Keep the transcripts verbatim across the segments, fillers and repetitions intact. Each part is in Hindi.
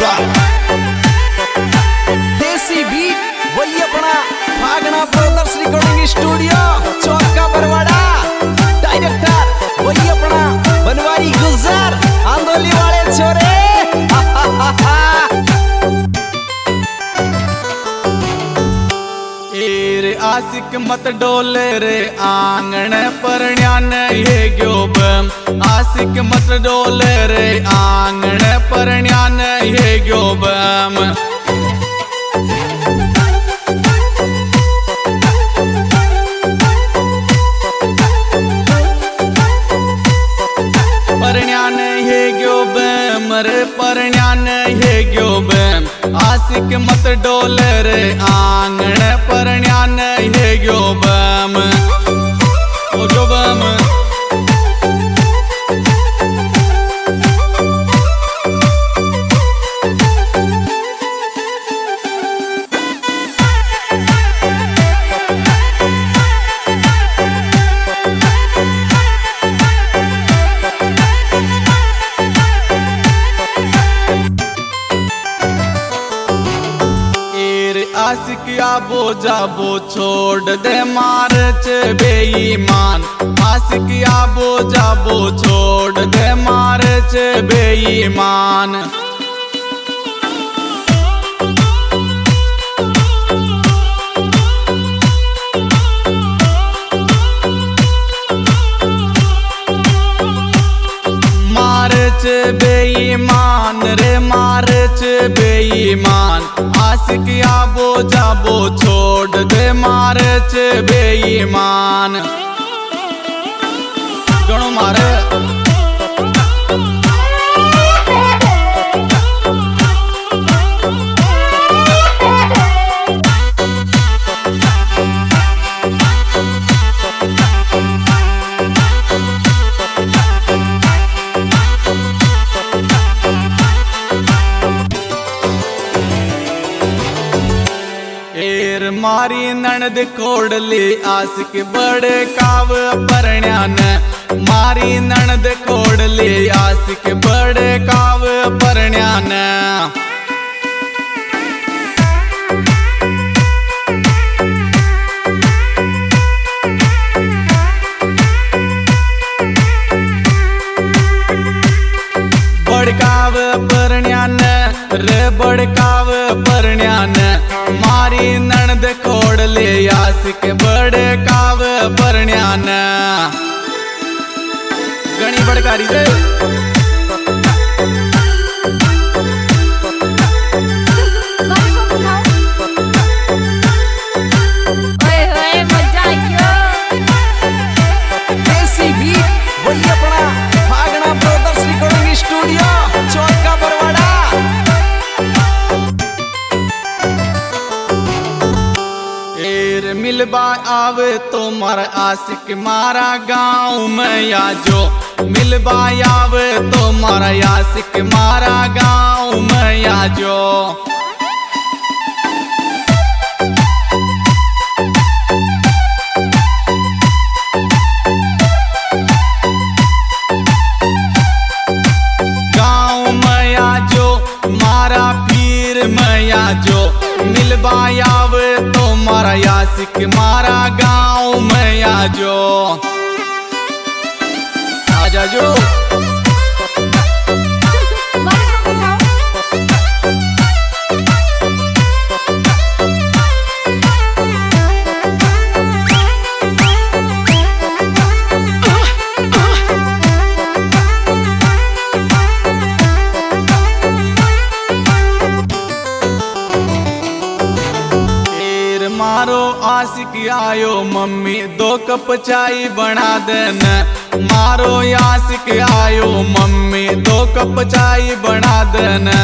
पूरा देसी बीट वही अपना भागना ब्रदर्स रिकॉर्डिंग स्टूडियो चौका बरवाड़ा। डायरेक्टर वही अपना बनवारी गुलजार आंदोली वाले छोरे। रे आशिक मत डोले रे आंगण परण्यान ये ग्योब। आशिक मत डोले रे आंगण परण्यान ये ग्योब। परण्यान ये ग्योब मरे परण्यान ये ग्योब। आशिक मत डोले रे आंगण परण्यान ये ग्योबम ओ ग्योबम। आशिक आबो जाबो छोड़ दे मारच बेईमान। आशिक आबो जाबो छोड़ दे मारच बेईमान। मारच बेईमान रे मारच बेईमान। आशिक आबो जाबो छोड़ दे मारच बेईमान। गणो मारे मारी ननद कोडली आशिक बड़े काव परण्यान। मारी ननद कोडली आशिक बड़े काव परण्यान। बड़काव परण्यान रे बड़काव परण्यान। मारी ननद कोडले आशिक बड़े काव परण्यान। गणी बड़कारी रे देसी बीट वही अपना भागना ब्रदर्स रिकॉर्डिंग स्टूडियो चौका बरवाड़ा। मिलबा आवे तो मारा आशिक मारा गाँव में आजो। मिलबा आवे तो मारा आशिक मारा गाँव में आजो। गाँव में आजो मारा पीर में आजो। मिलबा आवे तो मारा आशिक मारा गाँव में आजो। आजा जो मारो आशिक आयो मम्मी दो कप चाय बना देना। मारो आशिक आयो मम्मी दो कप चाय बना देना।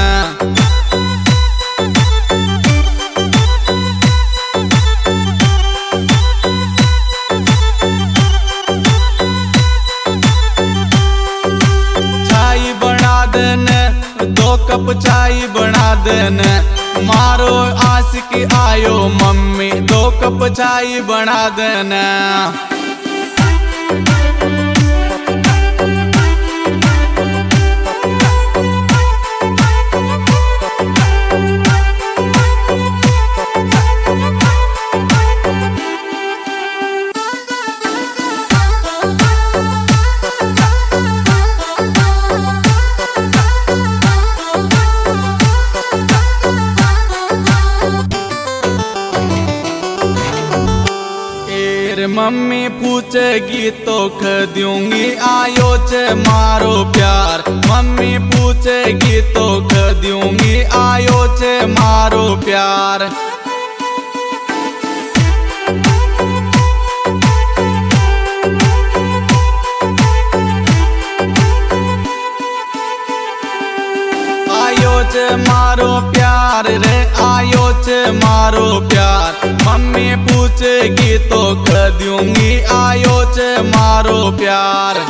चाय बना देना दो कप चाय बना देना। मारो आशिक आयो मम्मी दो कप चाय बना देना। पूछेगी तो ख दूंगी आयो च मारो प्यार। मम्मी पूछेगी तो ख दूंगी आयो च मारो प्यार। आयो च मारो प्यार रे आयो च मारो प्यार। मम्मी पूछेगी तो ख दूंगी आयो च मारो प्यार।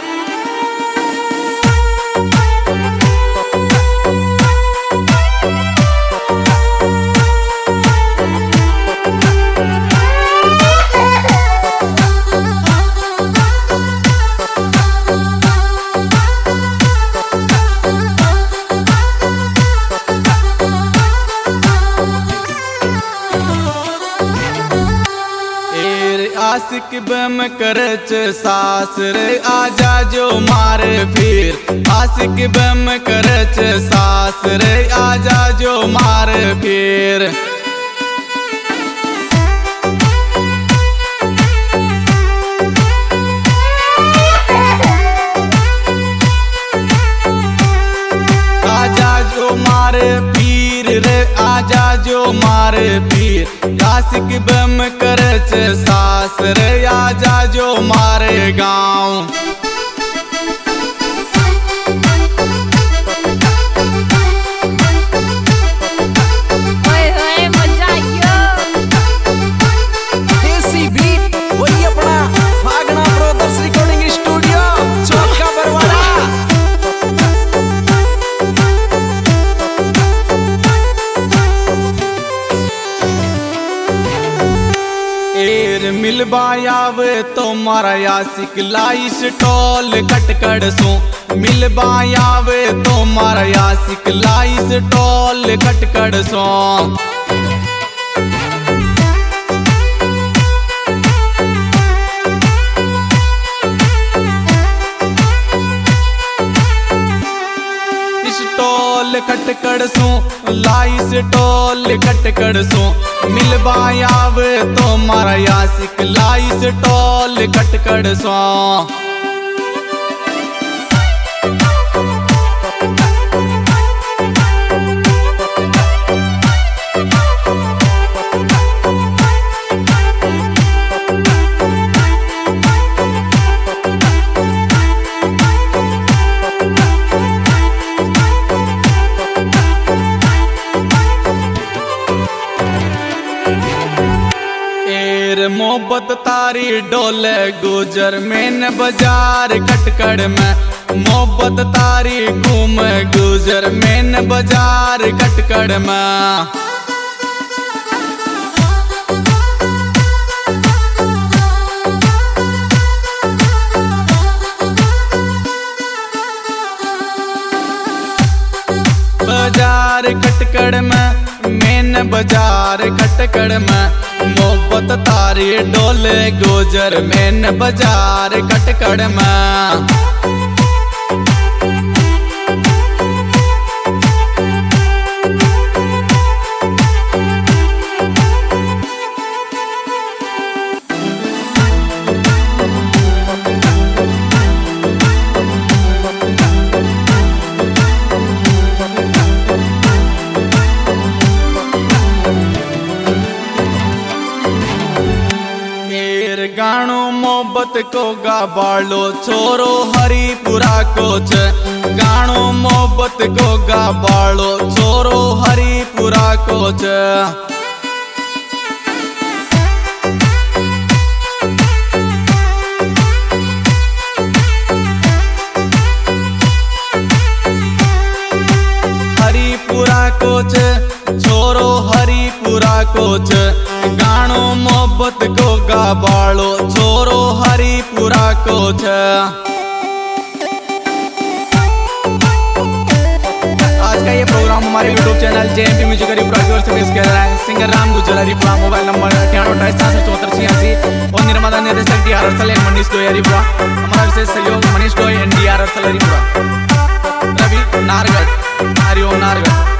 आशिक बम करच सास रे आजा जो मारे फिर। आशिक बम करच सास रे आजा जो मारे फिर। आजा जो मारे पीर रे आजा जो मारे पीर। आशिक बम करच सास रे आजा जो मारे गाँव। देसी बीट वही अपना फागना ब्रदर्स रिकॉर्डिंग स्टूडियो चौका बरवाड़ा। मिलबा आवे तो मारा आशिक लाई स्टॉल कटकड़ सो। मिलबा आवे तो मारा आशिक लाई स्टॉल कटकड़ सो। स्टॉल कटकड़ सो लाई स्टॉल कटकड़ सो। मिलबा आवे तो मारा आशिक लाई स्टॉल कटकड़ सो। मोहब्बत तारी डोले गुजर मेन बाजार कटकड़ में। मोहब्बत तारी घूम गुजर मेन बाजार कटकड़ में। बाजार कटकड़ में मेन बाजार कटकड़ में। मोहब्बत तारी डोले गुजर मेन बाजार कटकड़ में। गाणो मोहब्बत को गा बालो छोरो हरिपुरा कोच। गाणो मोहब्बत को गा बालो छोरो हरिपुरा कोच। हरिपुरा कोच छोरो हरिपुरा कोच। गाणो मोहब्बत को गा बालो छोरो हरिपुरा कोच। आज का ये प्रोग्राम हमारे YouTube channel JMP music Haripura की ओर से पेश किया जा रहा है। Singer Ram Gujjar Haripura. Mobile number अठानवे अट्ठाईस सड़सठ चौहत्तर छियासी। और निर्माता निर्देशक D R Arsal and Manish Doi Haripura. हमारा विशेष सहयोग Manish Doi and D R Arsal Haripura. Ravi Nargarh Hariom Nahargarh.